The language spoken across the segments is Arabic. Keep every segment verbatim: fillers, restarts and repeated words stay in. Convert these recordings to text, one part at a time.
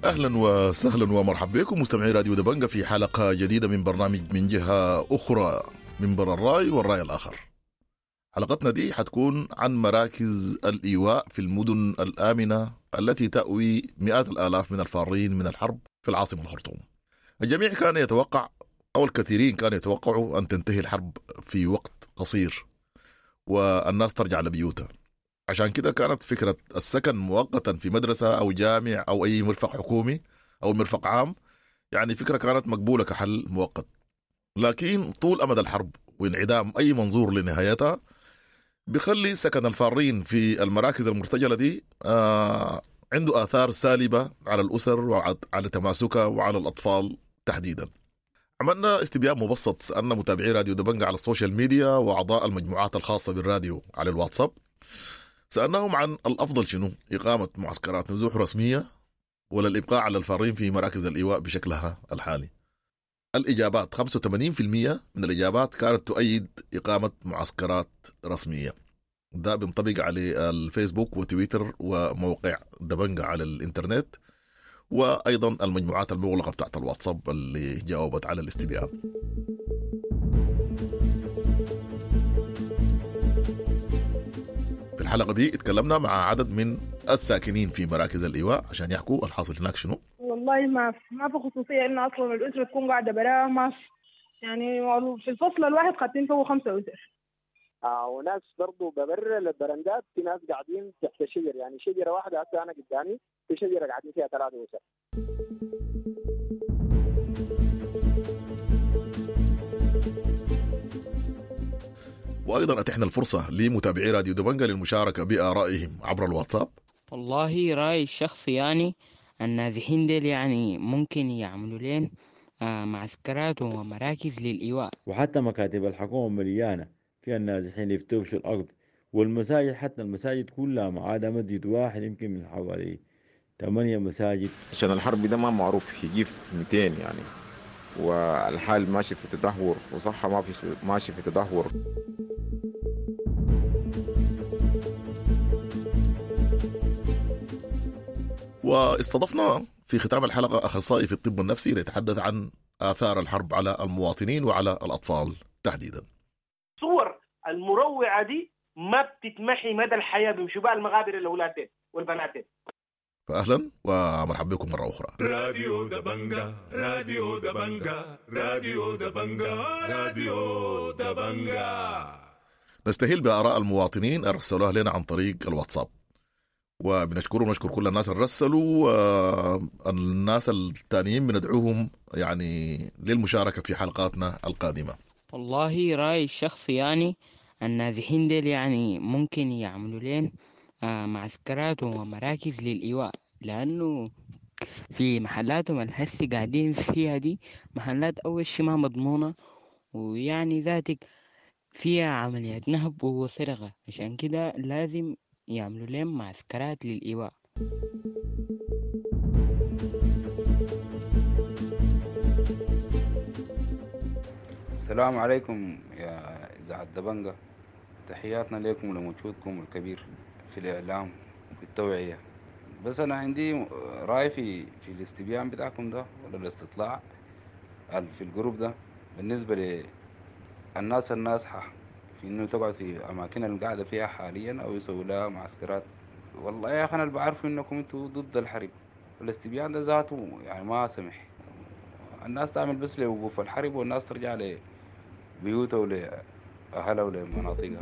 أهلا وسهلا ومرحبا بكم مستمعي راديو دبنجة في حلقة جديدة من برنامج من جهة أخرى، منبر الرأي والرأي الآخر. حلقتنا دي حتكون عن مراكز الإيواء في المدن الآمنة التي تأوي مئات الآلاف من الفارين من الحرب في العاصمة الخرطوم. الجميع كان يتوقع أو الكثيرين كانوا يتوقعوا أن تنتهي الحرب في وقت قصير والناس ترجع لبيوتها. عشان كده كانت فكرة السكن مؤقتا في مدرسة أو جامع أو أي مرفق حكومي أو مرفق عام يعني فكرة كانت مقبولة كحل مؤقت. لكن طول أمد الحرب وانعدام أي منظور لنهايتها بيخلي سكن الفارين في المراكز المرتجلة دي آه عنده آثار سالبة على الأسر وعلى تماسكها وعلى الأطفال تحديدا. عملنا استبيان مبسط، سألنا متابعي راديو دبنجة على السوشيال ميديا وأعضاء المجموعات الخاصة بالراديو على الواتساب. سألناهم عن الأفضل شنو، إقامة معسكرات نزوح رسمية ولا الإبقاء على الفارين في مراكز الإيواء بشكلها الحالي. الإجابات خمسة وثمانين بالمئة من الإجابات كانت تؤيد إقامة معسكرات رسمية. ده بينطبق على الفيسبوك وتويتر وموقع دبنجة على الإنترنت وأيضا المجموعات المغلقة بتاعت الواتساب اللي جاوبت على الاستبيان. في الحلقة دي اتكلمنا مع عدد من الساكنين في مراكز الإيواء عشان يحكوا الحاصل هناك شنو. والله ما ما في خصوصية إن أصلا الأسرة تكون قاعدة براها، ما في يعني في الفصل الواحد خاتين فوق خمسة أسر. آه وناس برضو ببر البرندات، في ناس قاعدين تحت شجر، يعني شجرة واحدة هسه أنا قدامي في شجرة قاعدين فيها ثلاثة أسر. وأيضا أتحنا الفرصة لمتابعي راديو دبنجة للمشاركة بآرائهم عبر الواتساب. والله رأيي الشخصي يعني النازحين ديل يعني ممكن يعملوا لين آه معسكرات ومراكز للإيواء، وحتى مكاتب الحكومة مليانة فيها النازحين يفتوشوا الأرض، والمساجد حتى المساجد كلها ما عدا مسجد واحد يمكن من حوالي ثمانية مساجد. عشان الحرب ده ما معروف يجيب مئتين يعني، والحال ماشي في تدهور وصحة ما في ماشي في تدهور. واستضفنا في ختام الحلقة أخصائي في الطب النفسي ليتحدث عن آثار الحرب على المواطنين وعلى الأطفال تحديدا. صور المروعة دي ما بتتمحي مدى الحياة، بيمشوا بها المغابر الأولاد دي والبنات دي. فأهلا ومرحبا بكم مرة أخرى. راديو دبنجة راديو دبنجة راديو دبنجة راديو دبنجة. نستهل بآراء المواطنين أرسلوها لنا عن طريق الواتساب، وبنشكر ونشكر كل الناس اللي رسلوا. الناس التانيين بندعوهم يعني للمشاركة في حلقاتنا القادمة. والله رأيي الشخصي يعني النازحين ديل يعني ممكن يعملوا لين آه معسكرات ومراكز للإيواء، لأنه في محلاتهم الهسي قاعدين فيها دي محلات أول شي ما مضمونة، ويعني ذاتك فيها عمليات نهب وسرقة، عشان كده لازم يعملوا لهم معسكرات للإيواء. السلام عليكم يا إذاعة دبنجة، تحياتنا لكم ولمجهودكم الكبير في الإعلام وفي التوعية. بس أنا عندي رأي في في الاستبيان بتاعكم ده ولا الاستطلاع في الجروب ده بالنسبة للناس النازحة في إنه تقعد في أماكن القاعدة فيها حاليا أو يسوي لها معسكرات. والله يا أخي أنا بعرف إنكم أنتوا ضد الحرب، الاستبيان ده ذاته يعني ما سمح. الناس تعمل بس لوقوف الحرب والناس ترجع لبيوتها ولأهلها ولمناطقها.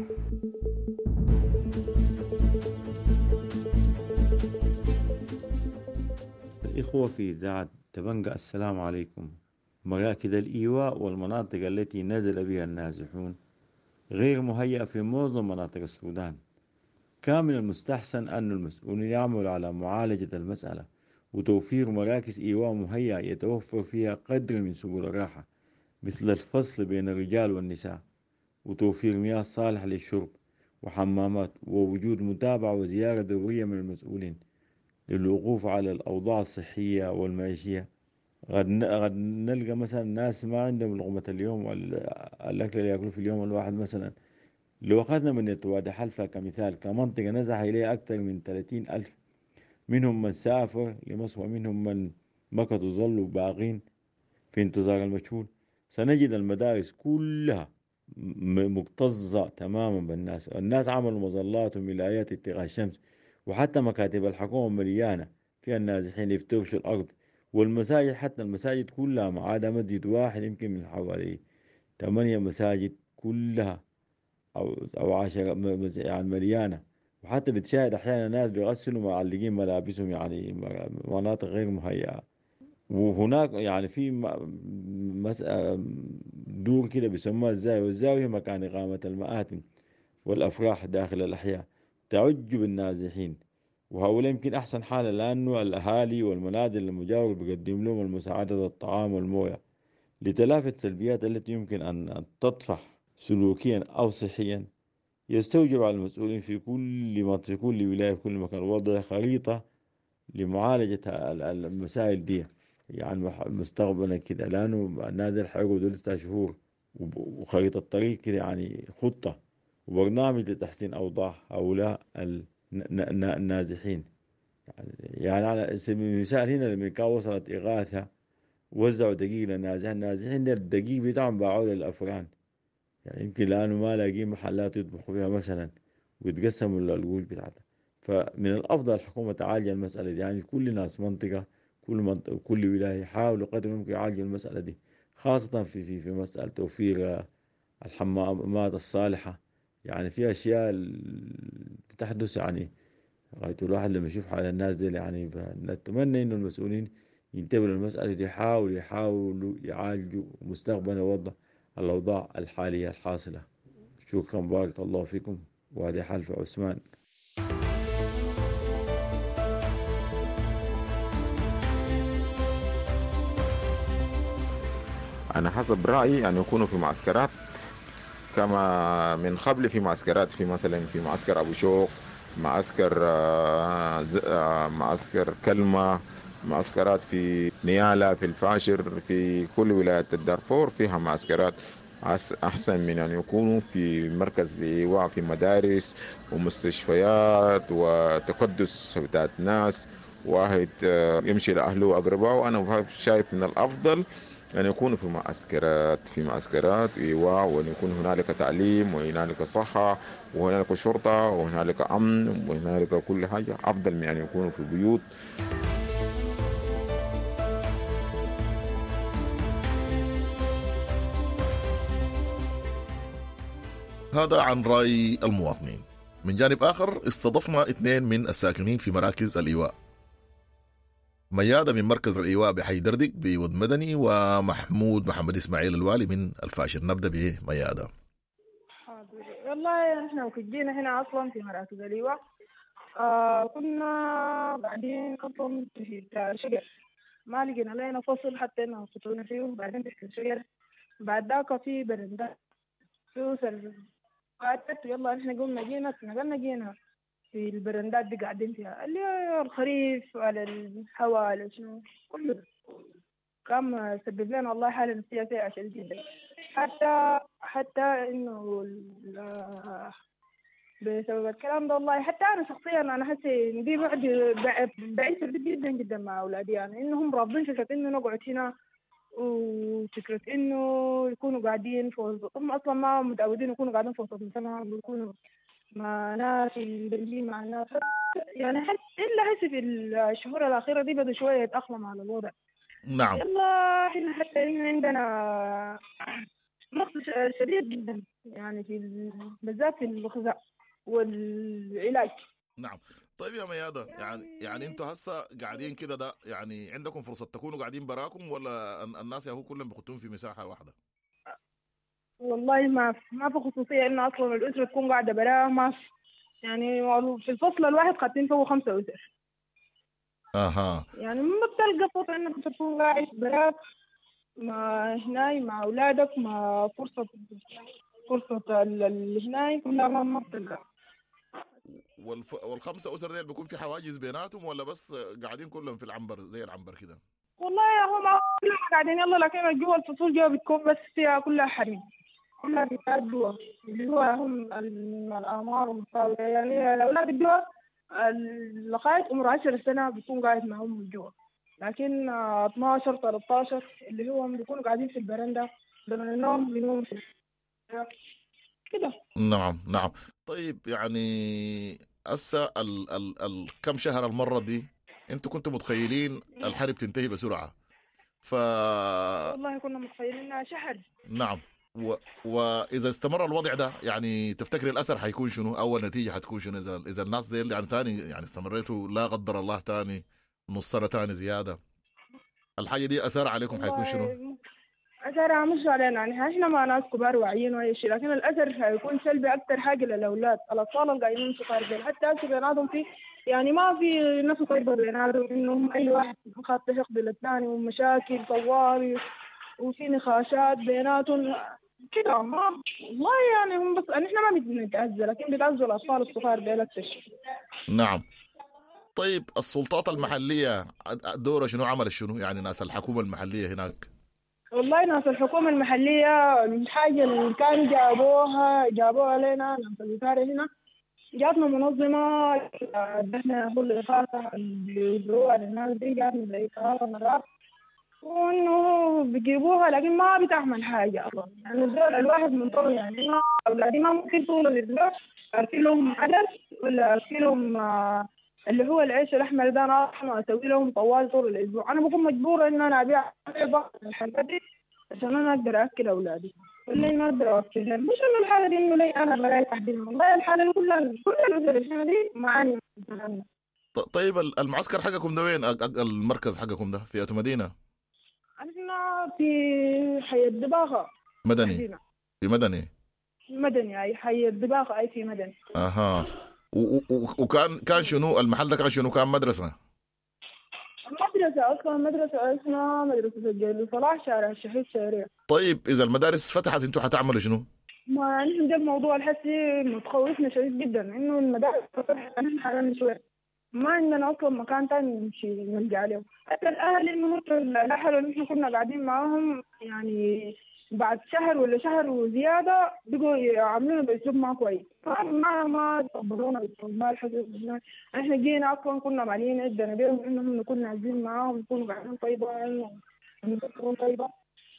الإخوة في إذاعة دبنجة السلام عليكم. مراكز الإيواء والمناطق التي نزل بها النازحون غير مهيئة في معظم مناطق السودان. كان من المستحسن أن المسؤولين يعملوا على معالجة المسألة وتوفير مراكز إيواء مهيئة يتوفر فيها قدر من سبل الراحة، مثل الفصل بين الرجال والنساء، وتوفير مياه صالحة للشرب وحمامات، ووجود متابعة وزيارة دورية من المسؤولين للوقوف على الأوضاع الصحية والمعيشية. قد قد نلقى مثلا ناس ما عندهم لقمة اليوم والأكل اللي يأكلوا في اليوم الواحد. مثلا لو أخذنا من وادي حلفا كمثال كمنطقة نزح إليه أكثر من ثلاثين ألف، منهم من سافر لمصر ومنهم من مكثوا ظلوا باقين في انتظار المجهول. سنجد المدارس كلها مكتظة تماما بالناس. الناس عملوا مظلات وملايات اتقاء الشمس، وحتى مكاتب الحكومة مليانة فيها النازحين يفترشوا الأرض. والمساجد، حتى المساجد كلها ما عدا مسجد واحد يمكن من حوالي ثمانية مساجد كلها أو أو عشرة يعني مليانة. وحتى بتشاهد أحيانا ناس بيغسلوا معلقين ملابسهم يعني مناطق غير مهيئة. وهناك يعني في مسألة دور كده بيسموها الزاوية، والزاوية مكان إقامة المآتم والأفراح داخل الأحياء تعج بالنازحين. وهؤلاء يمكن أحسن حالة لأنه الأهالي والمنازل المجاورة بيقدم لهم المساعدة الطعام والموية لتلافي السلبيات التي يمكن أن تطفح سلوكيا أو صحيا. يستوجب على المسؤولين في كل منطقة في كل ولاية في كل مكان وضع خريطة لمعالجة المسائل دي يعني مستقبلا كده، لأنه النازل حيقعدوا لسه شهور، وخريطة الطريق كده يعني خطة وبرنامج لتحسين أوضاع هؤلاء النازحين. يعني على سبيل المثال هنا لما كان وصلت إغاثة وزعوا دقيق للنازحين، النازحين ده الدقيق بتاعهم باعوا للأفران، يعني يمكن لأنه ما لاقين محلات يطبخوا فيها مثلا ويتقسموا القروش بتاعتها. فمن الأفضل الحكومة تعالج المسألة دي، يعني كل ناس منطقة كل منطقة وكل ولاية يحاولوا قدر الإمكان يعالجوا المسألة دي، خاصة في في في مسألة توفير الحمامات الصالحة. يعني في أشياء بتحدث يعني غاية الواحد لما يشوف حال الناس دي يعني. نتمنى إنه المسؤولين ينتبهوا للمسألة دي، يحاولوا يحاولوا يعالجوا مستقبلا وضع الأوضاع الحالية الحاصلة. شكرا، بارك الله فيكم. وهذه حلفة عثمان. أنا حسب رأيي أن يكونوا في معسكرات كما من قبل، في معسكرات في مثلا في معسكر أبو شوق، معسكر معسكر كلمة، معسكرات في نيالا، في الفاشر، في كل ولاية الدارفور فيها معسكرات. أحسن من أن يكونوا في مركز لإيواء في مدارس ومستشفيات وتقدس بتاعت ناس واحد يمشي لأهله وأقربائه. أنا شايف من الأفضل أن يكونوا في معسكرات في معسكرات إيواء، وأن يكون هنالك تعليم وهنالك صحة وهنالك شرطة وهنالك أمن وهنالك كل حاجة، أفضل من أن يكونوا في البيوت. هذا عن رأي المواطنين. من جانب آخر استضفنا اثنين من الساكنين في مراكز الإيواء، ميادة من مركز الإيواء بحي دردك بود مدني، ومحمود محمد إسماعيل الوالي من الفاشر. نبدأ بميادة. حاضر. والله احنا وكجينا هنا أصلا في مراكز الإيواء آه كنا بعدين أصلا في شجر، ما لقينا لنا فصل حتى إنه خطونا فيه، بعدين تحت الشجر بعد ذاك في برندات في سر قعدت. يلا احنا قمنا جينا نقلنا جينا في البرندات دي قاعدين فيها اللي الخريف على الهواء على شنو كله، كان سبب لنا والله حالة نفسية سيئة جدا. حتى حتى إنه بسبب الكلام ده والله حتى أنا شخصيا أنا حسي دي بعد بعيش جدا جدا مع أولادي، يعني إنهم رافضين فكرة إنه نقعد هنا وفكرة إنه يكونوا قاعدين في وسط، هم أصلا ما متعودين يكونوا قاعدين في وسط مثلا بيكونوا مع ناس البنجين مع الناس، يعني حس إلا حسي في الشهور الأخيرة دي بدأ شوية يتأقلم على الوضع. نعم. يلا إحنا حتى عندنا نقص شديد جدا يعني في بالذات في الغذاء والعلاج. نعم. طيب يا ميادة، يعني يعني انتوا هسه قاعدين كده، ده يعني عندكم فرصة تكونوا قاعدين براكم ولا الناس ياهو كلهم بيخطون في مساحة واحدة؟ والله ما ما في خصوصية إنه أصلا الأسرة تكون قاعدة برا، ما يعني في الفصل الواحد قاعدين فوق خمسة أسر. أها. يعني ما بتلقى فرصة إنك تكون قاعد براك مع هناي مع أولادك، مع فرصة فرصة اللي هناي كلها ما ما بتلقى. والف... والخمسة أسر ديل بيكون في حواجز بيناتهم ولا بس قاعدين كلهم في العنبر زي العنبر كده؟ والله هم كلهم قاعدين يلا، لكن جوا الفصول جوا بتكون بس فيها كلها حريم، كلها بتاعت جوا اللي هو هم الأعمار والمساوية، يعني الأولاد جوا لغاية عمر عشر سنة بيكون قاعد معهم من جوا، لكن آه، اثناشر ثلاثة عشر اللي هو بيكونوا قاعدين في البرندة زمن النوم بينوموا في كده. نعم نعم. طيب يعني هسه ال ال ال كم شهر المرة دي انتوا كنتوا متخيلين الحرب تنتهي بسرعة؟ ف والله كنا متخيلين شهر. نعم. و... واذا استمر الوضع ده يعني تفتكر الاثر حيكون شنو؟ اول نتيجه حتكون شنو اذا اذا الناس دي يعني تاني يعني استمريتوا لا قدر الله تاني نص سنه تاني زياده، الحاجه دي اثر عليكم حيكون شنو؟ أثرها مش علينا، يعني احنا ما ناس كبار واعيين واي شيء، لكن الاثر هيكون سلبي اكثر حاجه للاولاد، الاطفال القايمين صغار ديل، حتى هسه بيناتهم في يعني ما في نفس طيبه بيناتهم، انهم اي واحد خاطر حقد للثاني ومشاكل طوارئ وفي نقاشات بيناتهم كده. ما والله يعني هم بس احنا ما بنتعزى، لكن بيتعزوا الاطفال الصغار ديل اكثر. نعم. طيب السلطات المحليه دورها شنو؟ عمل شنو يعني ناس الحكومه المحليه هناك؟ والله ناس الحكومة المحلية الحاجة اللي كان جابوها جابوها لنا ناس الوزارة هنا، جاتنا منظمة ادتنا كل إخاطة اللي بيجيبوها للناس دي، جاتنا زي ثلاثة مرات، وإنه بيجيبوها لكن ما بتعمل حاجة أصلا، يعني الدول الواحد من طول يعني ما أولادي ما ممكن طول الأسبوع أرسل لهم عدس ولا أرسل لهم اللي هو العيش الأحمر ده، أنا أصلا أسوي لهم طوال طول الأسبوع، أنا بكون مجبورة إن أنا أبيع بعض الحاجات دي عشان أنا أقدر أكل أولادي، ولا ما أقدر أكلهم. مش إنه الحالة دي إنه لي أنا بلاقي تحديدا، والله الحالة كلها كل الأسر السنة دي معاني. طيب المعسكر حقكم ده وين؟ المركز حقكم ده في أتو مدينة؟ احنا في حي الدباغة. مدني؟ مدينة. في مدني؟ مدني أي حي الدباغة أي في مدني. أها. وكان كان شنو المحل ده؟ كان شنو؟ كان مدرسة؟ مدرسة أصلا، مدرسة اسمها مدرسة الجيل صلاح شارع الشهيد شارع. طيب إذا المدارس فتحت أنتوا حتعملوا شنو؟ ما نحن ده الموضوع الحسي متخوفنا شديد جدا إنه المدارس فتحت، نحن حالنا شوية ما عندنا أصلا مكان تاني نمشي نلقى عليه، حتى الأهل إنه الأهل اللي نحن كنا قاعدين معاهم يعني بعد شهر ولا شهر وزيادة بقوا يعاملونا بأسلوب ما كويس، ما ما تقبلونا ما الحزب. احنا جينا أصلا كنا معلين عندنا بيهم إنهم نكون نازلين معاهم نكونوا قاعدين طيبة نكون طيبة.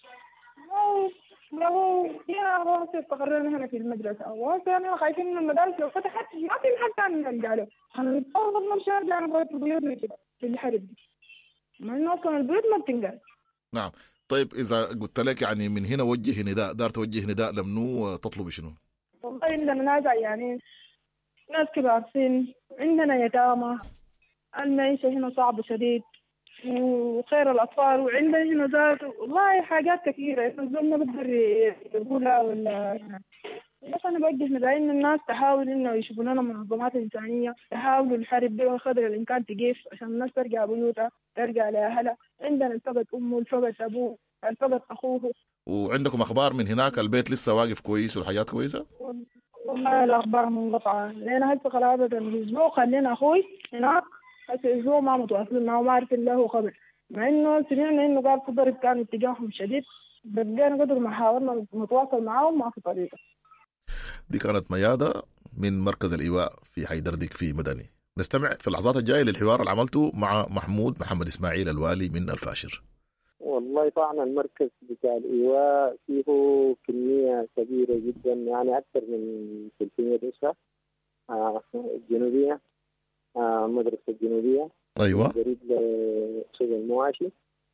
لو يا راس استقرينا هنا في المدرسة، وأنا خايفين من المدارس لو فتحت ما في محل ثاني نلقى له، هنضطر نمشي نرجع نبغى بيوتنا كده في الحرب دي، مع إنه أصلا البيوت ما بتنقل. نعم. طيب إذا قلت لك يعني من هنا وجه نداء، دار توجه نداء لمنو تطلب شنو؟ والله عندنا ناس يعني ناس كبار سن، عندنا يتامى، المعيشة هنا صعبة شديد وخير الأطفال، وعندنا هنا ذات والله حاجات كثيرة إنه الزول ما بقدر يقولها ولا. بس أنا بوجه نداء إن الناس تحاول إنه يشوفوا لنا منظمات إنسانية، يحاولوا الحرب دي وقدر الإمكان تقيف عشان الناس ترجع بيوتها ترجع لأهلها. عندنا الفقد أمه الفقد أبوه الفقد أخوه. وعندكم أخبار من هناك البيت لسه واقف كويس والحاجات كويسة؟ والله الأخبار منقطعة لأن هسه قرابة الأسبوع خلينا أخوي هناك هسه أسبوع ما متواصلين معه ما عارفين له خبر، مع إنه سمعنا إنه قال في ضرب كان اتجاههم شديد، بقينا قدر ما حاولنا نتواصل معاهم ما في طريقة. دي كانت ميادة من مركز الإيواء في حيدردك في مدني. نستمع في اللحظات الجاية للحوار اللي عملته مع محمود محمد إسماعيل الوالي من الفاشر. والله طبعا المركز بتاع الإيواء فيه كمية كبيرة جدا، يعني أكثر من ثلاثمية أسرة آه الجنوبية، آه مدرسة الجنوبية أيوة قريب لسوق المواشي.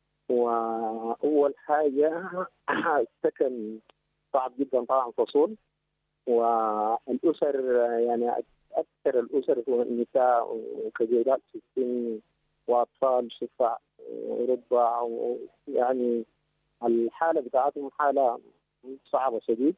وأول حاجة السكن صعب جدا طبعا فصول، والأسر يعني أكثر الأسر هو النساء وكبيرات في السن وأطفال شفع ورضع، يعني الحالة بتاعتهم حالة صعبة شديد.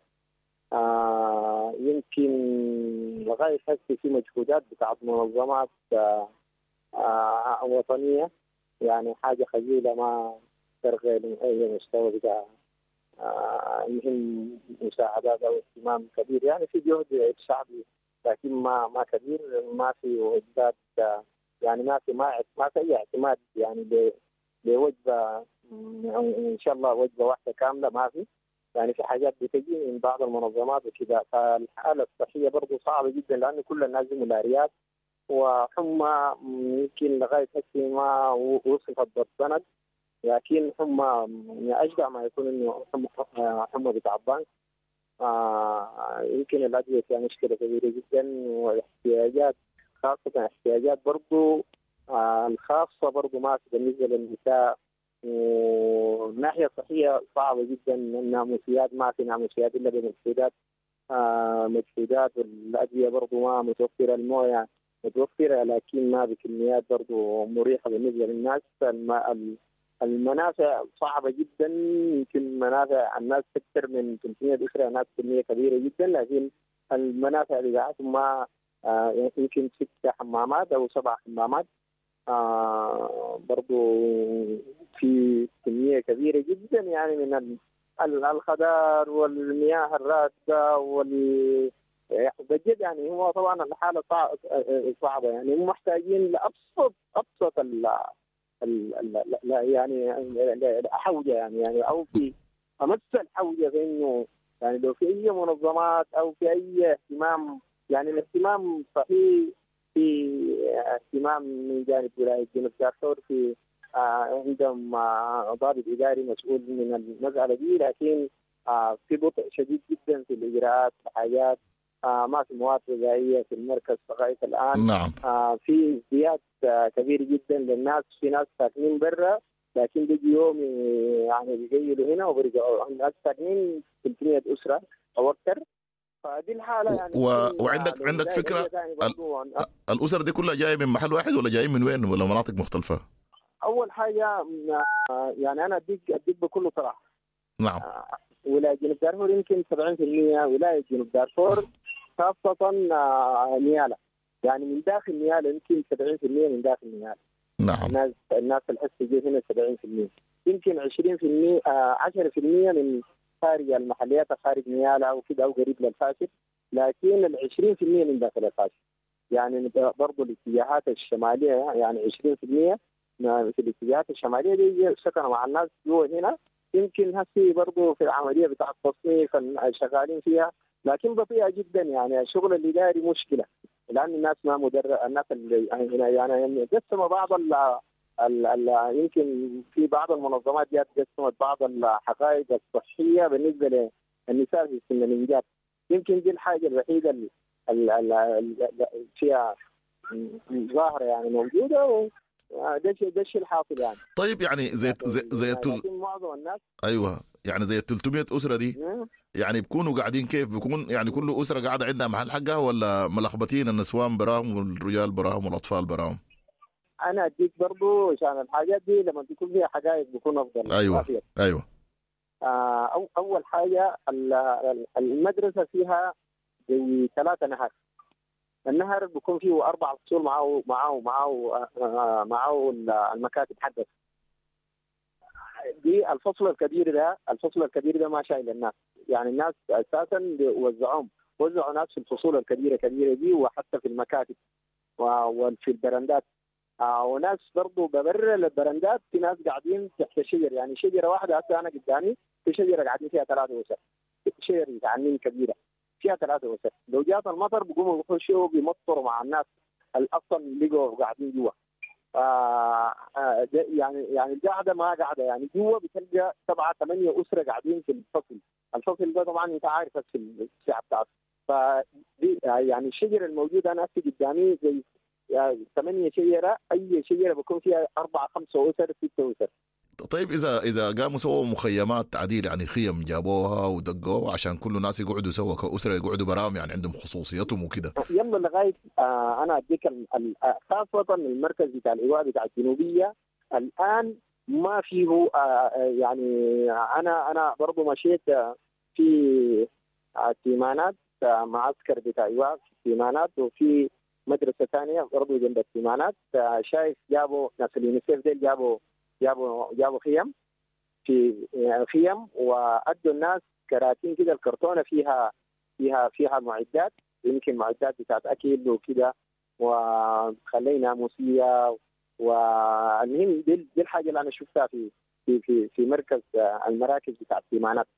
آه يمكن لغاية هسه في مجهودات بتاعت منظمات آه آه وطنية، يعني حاجة خجولة ما ترغي من أي مستوى بتاع آه يهم مساعدات أو اهتمام كبير، يعني في جهد شعبي لكن ما ما كبير، ما في وجبات آه يعني ما في ما ما في أي اعتماد يعني لوجبة إن شاء الله وجبة واحدة كاملة ما في، يعني في حاجات بتجي من بعض المنظمات وكذا. فالحالة الصحية برضو صعبة جدا لأن كل الناس ملاريات وحمى يمكن لغاية هسه ما وصفت بالسند، لكن حمى أشبه ما يكون إنه حمى حمى بتاع البنك. آه يمكن الأدوية فيها مشكلة كبيرة جدا، واحتياجات خاصة احتياجات برضو آه الخاصة برضو ما بالنسبة للنساء. والناحية الصحية صعبة جدا، الناموسيات ما في ناموسيات إلا بمجهودات آه مجهودات، والأدوية برضو ما متوفرة، الموية متوفرة لكن ما بكميات برضو مريحة بالنسبة للناس. المنافع صعبة جدا، يمكن منافع الناس أكثر من ثلاثمية أسرة، ناس كمية كبيرة جدا، لكن المنافع بتاعتهم ما آه يمكن ست حمامات أو سبع حمامات آه برضو في كمية كبيرة جدا يعني من الخضار والمياه الراكدة وال بجد يعني. هو طبعا الحالة صعبة يعني، هم محتاجين لأبسط أبسط ال ال يعني الحوجة يعني يعني أو في أمس الحوجة في إنه يعني لو في أي منظمات أو في أي اهتمام، يعني الاهتمام صحيح في اهتمام من جانب ولاية جنوب دارفور، في آه عندهم آه ضابط إداري مسؤول من المسألة دي، لكن آه في بطء شديد جدا في الإجراءات، في حاجات آه ما في مواد غذائية في المركز لغاية الآن. نعم. آه في ازدياد آه كبير جدا للناس، في ناس ساكنين برا لكن بيجي يوم يعني بيجيلوا هنا وبيرجعوا، الناس ساكنين ثلاثمية أسرة أو أكثر. فدي الحالة يعني. و... وعندك عندك فكرة ال... الأسر دي كلها جاية من محل واحد ولا جايين من وين ولا مناطق مختلفة؟ أول حاجة يعني أنا أديك أديك بكل صراحة. نعم. ولاية جنوب دارفور يمكن سبعين بالمئة ولاية جنوب دارفور خاصة نيالا، يعني من داخل نيالا يمكن سبعين بالمئة من داخل نيالا. نعم. الناس الناس الحس جي هنا سبعين بالمئة، يمكن عشرين بالمئة عشرة بالمئة من خارج المحليات خارج نيالا أو كده أو قريب للفاشل، لكن ال عشرين بالمئة من داخل الفاشل. يعني برضه الاتجاهات الشمالية يعني عشرين بالمئة في الاتجاهات الشمالية دي سكنوا مع الناس جوا هنا. يمكن هسي برضه في العملية بتاع التصنيف شغالين فيها، لكن بطيئة جدا يعني. الشغل الإداري مشكلة لأن الناس ما مدرب، الناس اللي يعني يعني قسموا بعض ال ال ال يمكن في بعض المنظمات جات قسمت بعض الحقائق الصحية بالنسبة للنساء في سن الإنجاب. يمكن دي الحاجة الوحيدة اللي فيها ظاهرة يعني موجودة، ده شيء ده شيء الحاصل يعني. طيب يعني زي زي زي تل... معظم الناس ايوه يعني زي ثلاثمية أسرة دي يعني بيكونوا قاعدين كيف؟ بيكون يعني كل أسرة قاعدة عندها محل حقها ولا ملخبطين النسوان براهم والرجال براهم والأطفال براهم؟ أنا أديك برضو عشان الحاجات دي لما تكون فيها حقائق بيكون أفضل. أيوة أفضل. أيوة آه أو أول حاجة المدرسة فيها زي ثلاثة نهر. النهر بيكون فيه أربع فصول معه معه معه آه معه المكاتب حقته. دي الفصل الكبير ده الفصل الكبير ده ما شايل الناس، يعني الناس أساسا وزعهم وزعوا ناس في الفصول الكبيرة كبيرة دي وحتى في المكاتب وفي البرندات. آه وناس برضو ببرر البرندات في ناس قاعدين تحت شجر، يعني شجرة واحدة هسه أنا قدامي في شجرة قاعدين فيها ثلاثة أسر، شجرة متعنين كبيرة فيها ثلاثة أسر. لو جات المطر بيقوموا بيخشوا بيمطروا مع الناس الأصل اللي لقوا قاعدين جوا. آه آه يعني يعني القاعدة ما قاعدة يعني جوا بتلقى سبعة ثمانية أسرة قاعدين في الفصل. الفصل ده طبعا أنت عارف في الساعة بتاعته. فدي يعني الشجرة الموجودة أنا أكتب قدامي زي يعني ثمانية شجرة، أي شجرة بيكون فيها أربعة خمسة أسر ستة أسر. طيب إذا إذا قاموا سووا مخيمات تعديل يعني خيم جابوها ودقوها عشان كل الناس يقعدوا سوا كأسرة يقعدوا براهم يعني عندهم خصوصيتهم وكده. يلا لغاية آه أنا أديك خاصة المركز بتاع الإيواء بتاع الجنوبية الآن ما فيه آه يعني أنا أنا برضو مشيت في التيمانات آه معسكر بتاع إيواء في التيمانات، وفي مدرسة ثانية برضو جنب التيمانات آه شايف جابوا ناس اليونيسيف ديل جابوا جابوا جابوا خيم في خيم وأدوا الناس كراتين كده الكرتونة فيها فيها فيها معدات، يمكن معدات بتاعت أكل وكده، وخلينا ناموسية. والمهم دي, دي الحاجة اللي أنا شفتها في في في في مركز المراكز بتاعت التيمانات.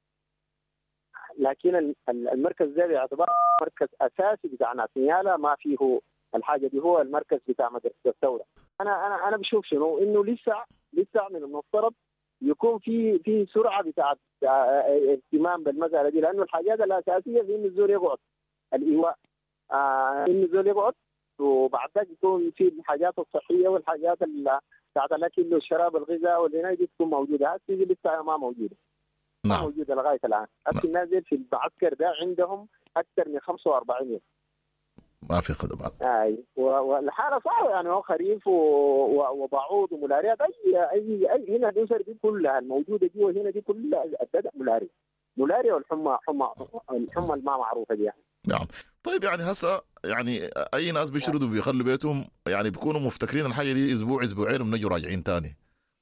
لكن المركز ده باعتبار مركز أساسي بتاع ناس نيالا ما فيه الحاجه دي هو المركز بتاع مدرسه الثوره. انا انا انا بشوف شنو انه لسه لسه من المفترض يكون في في سرعه بتاع اهتمام بالمساله دي، لانه الحاجات الاساسيه في انه الزول يقعد الايواء، آه انه الزول يقعد، وبعد ذلك يكون في الحاجات الصحيه والحاجات بتاعت الاكل والشراب الغذاء والعنايه دي تكون موجوده. هذه لسه ما موجوده. ما نعم. موجوده لغايه الان. هذه الناس في المعسكر ده عندهم اكثر من خمسة وأربعين يوم ما في خدمات. اي والحاله صعبه يعني، هو خريف وبعوض وملاريات. اي اي اي هنا الاسر دي كلها الموجوده دي وهنا دي كلها الددع ملاريا ملاريا والحمى حمى الحمى الما معروفه دي يعني. نعم. طيب يعني هسه يعني اي ناس بيشردوا بيخلوا بيتهم يعني بيكونوا مفتكرين الحاجه دي اسبوع اسبوعين وبنجوا راجعين تاني،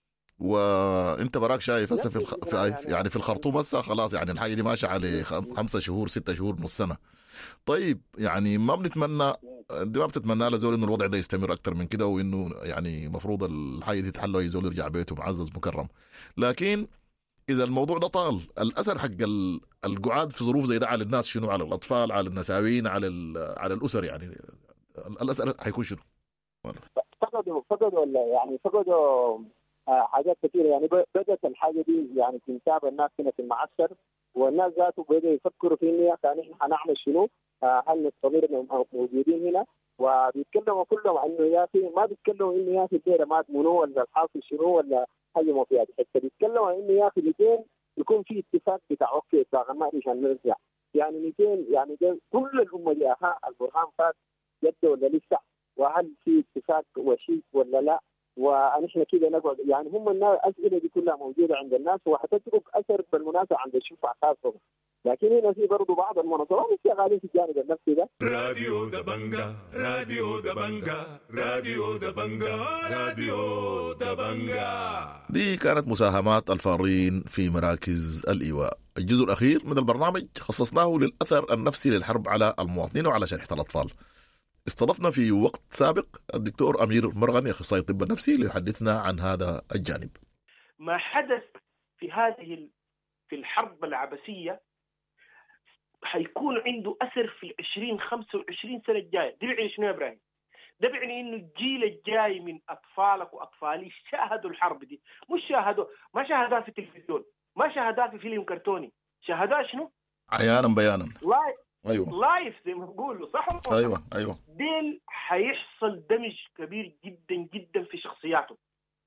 وانت براك شايف هسه في, الخ... في يعني في الخرطوم هسه خلاص يعني الحاجه دي ماشيه على خمسة شهور ستة شهور نص سنه. طيب يعني ما بنتمنى دي ما بتتمنى لزول انه الوضع ده يستمر اكتر من كده، وانه يعني مفروض الحاجه دي تتحل ويزول يرجع بيته معزز مكرم. لكن اذا الموضوع ده طال، الاثر حق القعاد في ظروف زي ده على الناس شنو؟ على الاطفال، على النساوين، على على الاسر، يعني الاثر حيكون شنو؟ فقدوا فقدوا يعني فقدوا حاجات كثيره يعني. بدات الحاجه دي يعني تنتابع الناس هنا في المعسكر، والناس ذاته بدأوا يفكروا في انه كان احنا حنعمل شنو؟ هل نستمر موجودين هنا؟ وبيتكلموا كلهم انه يا اخي ما بيتكلموا انه يا اخي الديره مات منو ولا الحاصل شنو ولا حاجه في هذه الحته، بيتكلموا انه يا اخي مئتين يكون في اتفاق بتاع اوكي بتاع ما عشان نرجع يعني مئتين يعني ده كل الامه دي ها البرهان فات جده ولا لسه، وهل في اتفاق وشيك ولا لا؟ ونحن كده نقعد يعني هم الناس الاسئله دي كلها موجوده عند الناس وحتترك اثر بالمناسبه عند الشفعه خاصه. لكن هنا في برضه بعض المنظمات شغالين في الجانب النفسي ده. راديو دبنجا راديو دبنجا راديو دبنجا راديو دبنجا. دي كانت مساهمات الفارين في مراكز الإيواء. الجزء الأخير من البرنامج خصصناه للأثر النفسي للحرب على المواطنين وعلى شريحة الأطفال. استضفنا في وقت سابق الدكتور أمير مرغني أخصائي الطب النفسي ليحدثنا عن هذا الجانب. ما حدث في هذه في الحرب العبثية حيكون عنده أثر في العشرين خمسة وعشرين سنة الجاية. ده بيعني شنو يا إبراهيم؟ ده بيعني إنه الجيل الجاي من أطفالك وأطفالي شاهدوا الحرب دي، مش شاهدوا ما شاهدوها في التلفزيون، ما شاهدوها في فيلم كرتوني، شاهدوها شنو؟ عيانا بيانا. لايف. أيوة. لايف زي ما بقولوا صح؟ أيوة أيوة. ديل حيحصل دمج كبير جدا جدا في شخصياته.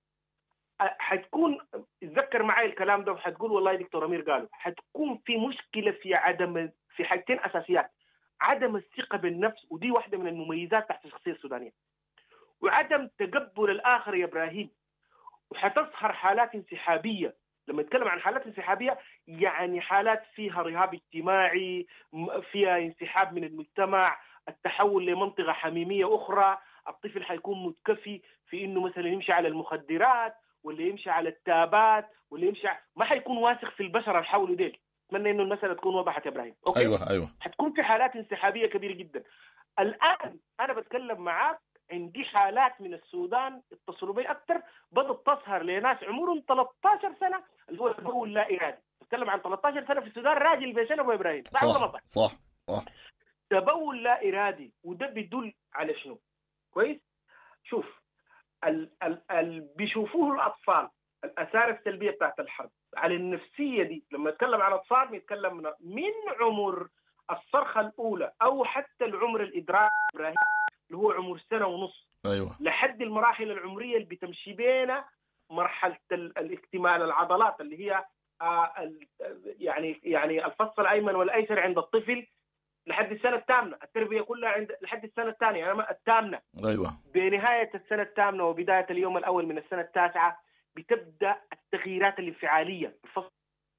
حتكون اتذكر معي الكلام ده وحتقول والله دكتور أمير قالوا حتكون في مشكلة في عدم في حاجتين أساسيات: عدم الثقة بالنفس، ودي واحدة من المميزات تحت الشخصية السودانية، وعدم تقبل الآخر يا إبراهيم. وحتظهر حالات انسحابية. لما نتكلم عن حالات انسحابية يعني حالات فيها رهاب اجتماعي، فيها انسحاب من المجتمع، التحول لمنطقة حميمية أخرى. الطفل حيكون متكفي في إنه مثلا يمشي على المخدرات ولا يمشي على التابات ولا يمشي ع... ما حيكون واثق في البشر اللي حوله ديل. أتمنى إنه المسألة تكون وضحت يا إبراهيم. أوكي؟ أيوة أيوة. حتكون في حالات انسحابية كبيرة جدا. الآن أنا بتكلم معاك عندي حالات من السودان اتصلوا بي أكثر بدأت تظهر لناس عمرهم ثلاثة عشر سنة اللي هو تبول لا إرادي. بتكلم عن ثلاثة عشر سنة في السودان راجل بيشنب أبو إبراهيم. صح صح صح صح. تبول لا إرادي، وده بيدل على شنو؟ كويس؟ شوف ال ال ال بيشوفوه الأطفال الآثار السلبية بتاعت الحرب على النفسية دي. لما نتكلم عن أطفال بنتكلم من, من عمر الصرخة الأولى أو حتى العمر الإدراك إبراهيم اللي هو عمر سنة ونص. أيوة. لحد المراحل العمرية اللي بتمشي بينا مرحلة الاكتمال العضلات اللي هي آه يعني يعني الفص الأيمن والأيسر عند الطفل لحد السنة الثامنة. التربية كلها عند لحد السنة الثانية يعني الثامنة. أيوة. بنهاية السنة الثامنة وبداية اليوم الأول من السنة التاسعة بتبدأ التغييرات الانفعالية. الفصل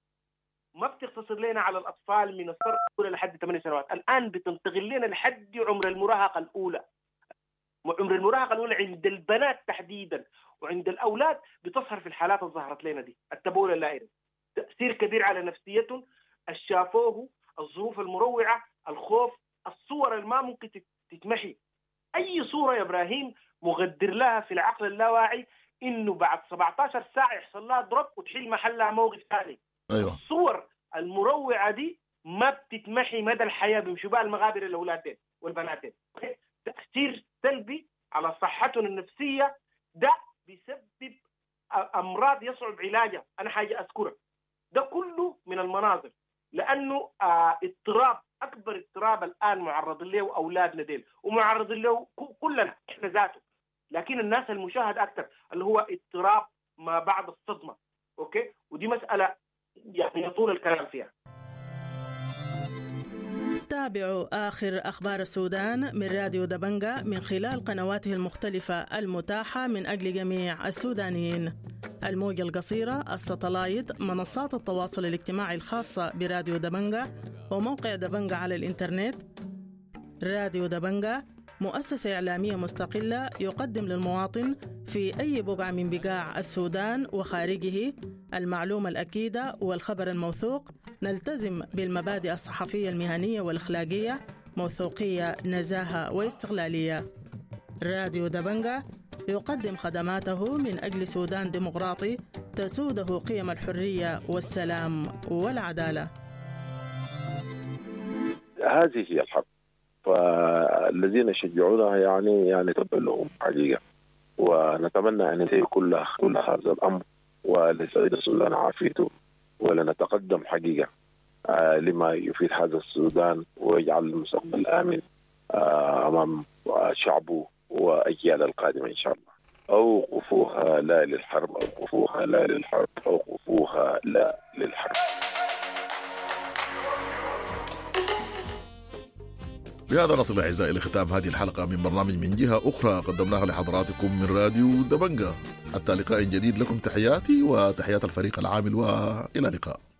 ما بتقتصر لنا على الأطفال من الصغر الأولى لحد ثمان سنوات، الآن بتنتقل لنا لحد عمر المراهقة الأولى. عمر المراهقة الأولى عند البنات تحديدا وعند الأولاد بتظهر في الحالات اللي ظهرت لنا دي التبول اللائري. تأثير كبير على نفسيتهم، الشافوه، الظروف المروعة، الخوف، الصور اللي ما ممكن تتمحي. أي صورة يا إبراهيم مغدر لها في العقل اللاواعي إنه بعد سبعة عشر ساعة يحصل لها ضرب وتحل محلها موقف ثاني. أيوة. الصور المروعة دي ما بتتمحي مدى الحياة. بيمشوا بها المغابر الأولاد والبنات. تأثير سلبي على صحتهم النفسية، ده بيسبب أمراض يصعب علاجها. أنا حاجة أذكرها، ده كله من المناظر، لأنه آه اضطراب، أكبر اضطراب الآن معرض له أولادنا ديل ومعرض له كلنا إحنا ذاته، لكن الناس المشاهد أكثر اللي هو اضطراب ما بعد الصدمة. أوكي، ودي مسألة يعني يطول الكلام فيها. تابعوا آخر أخبار السودان من راديو دبنجة من خلال قنواته المختلفة المتاحة من أجل جميع السودانيين: الموجة القصيرة، الساتلايت، منصات التواصل الاجتماعي الخاصة براديو دبنجة، وموقع دبنجة على الإنترنت. راديو دبنجة مؤسسة إعلامية مستقلة يقدم للمواطن في أي بقعة من بقاع السودان وخارجه المعلومة الأكيدة والخبر الموثوق. نلتزم بالمبادئ الصحفية المهنية والأخلاقية: موثوقية، نزاهة، واستقلالية. راديو دبنجة يقدم خدماته من أجل سودان ديمقراطي تسوده قيم الحرية والسلام والعدالة. هذه هي الحق، فالذين يشجعونها يعني يعني تبقى لهم حقيقة، ونتمنى أن ينتهي كل كل هذا الأمر ولسعيد السودان عافيته، ولنتقدم حقيقة آه لما يفيد هذا السودان ويجعل المستقبل آمن آه أمام شعبه وأجيال القادمة إن شاء الله. أوقفوها لا للحرب، أوقفوها لا للحرب، أوقفوها لا للحرب. بهذا نصل أعزائي لختام هذه الحلقة من برنامج من جهة أخرى قدمناها لحضراتكم من راديو دبنجة. حتى لقاء جديد، لكم تحياتي وتحيات الفريق العامل، وإلى اللقاء.